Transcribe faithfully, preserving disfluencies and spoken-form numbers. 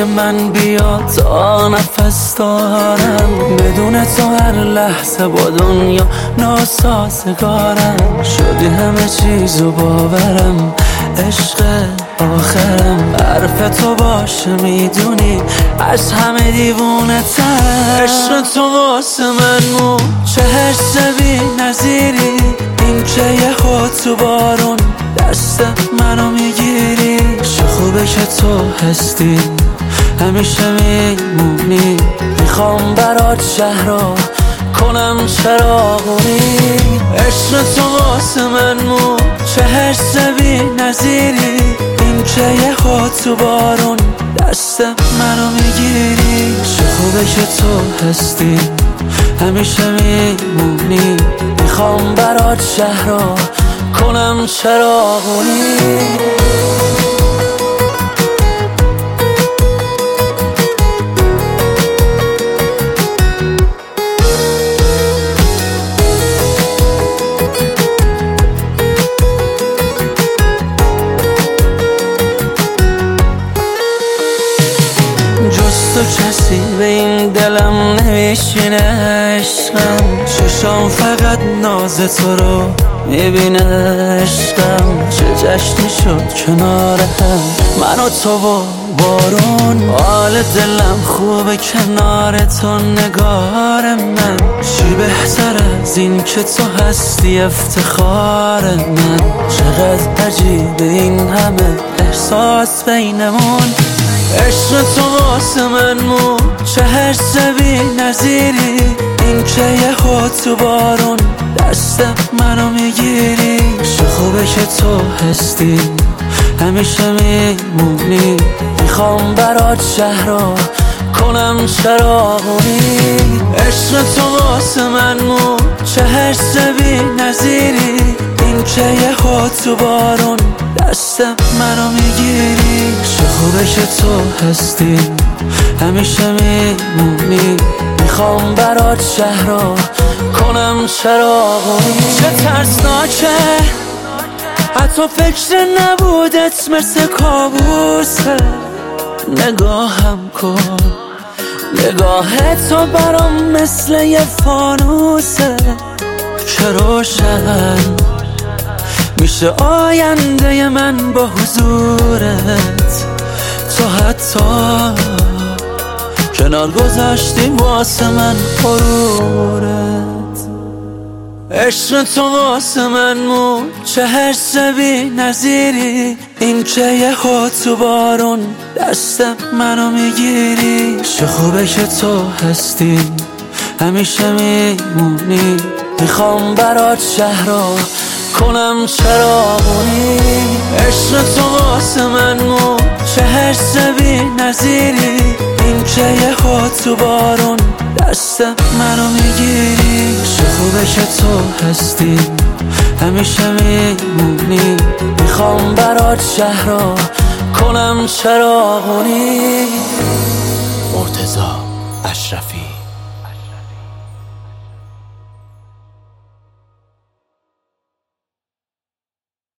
من بیا تا نفس دارم. بدون تو هر لحظه با دنیا ناسازگارم. شدی همه چیزو باورم، عشق آخرم. حرف تو باشه میدونی از همه دیوونه تر. عشق تو واسه من مو چه حس بی نظیری. این که یه خود تو بارون دست منو میگیری. چه خوبه که تو هستی همیشه میمونی. میخوام برات شهرها کنم چراغونی. عشق تو واسه من مو چه حس بی نظیری. این که یه خود تو بارون دست منو میگیری. چه خوبه که تو هستی همیشه میمونی. میخوام برات شهرها کنم چراغونی. جز تو کسی به این دلم نمیشینه عشقم. چشام فقط ناز تو رو میبینه عشقم. چه جشنی شد کنار هم من و تو و بارون. حال دلم خوبه کنار تو نگار من. چی بهتر از این که تو هستی افتخار من. چقدر عجیبه این همه احساس بینمون. عشق تو واسه من مو چه حس بی نظیری. این که یه خود تو بارون دست منو میگیری. چه خوبه که تو هستی همیشه میمونی. میخوام برات شهرها کنم چراغونی. عشق تو واسه من مو چه حس بی نظیری. این که یه خود تو بارون دست منو میگیری. چه خوبه که تو هستی همیشه میمونی. میخوام برات شهرها کنم چراغونی. چه ترسناکه حتی فکر نبودت مثل کابوسه. نگاهم کن نگاه تو برام مثل یه فانوسه که روشن میشه آینده من با حضورت. تو حتی کنار گذاشتی واسه من غرورت. عشق تو واسه من مو چه حس بی نظیری. این که یه خود تو بارون دست منو میگیری. چه خوبه که تو هستی همیشه میمونی. میخوام برات شهرها کنم چراغونی. عشق تو واسه من مو چه حس بی نظیری. این که یه خود تو بارون دست منو میگیری. چه خوبه که تو هستی همیشه میمونی. میخوام برات شهرها کنم چراغونی. مرتضی اشرفی.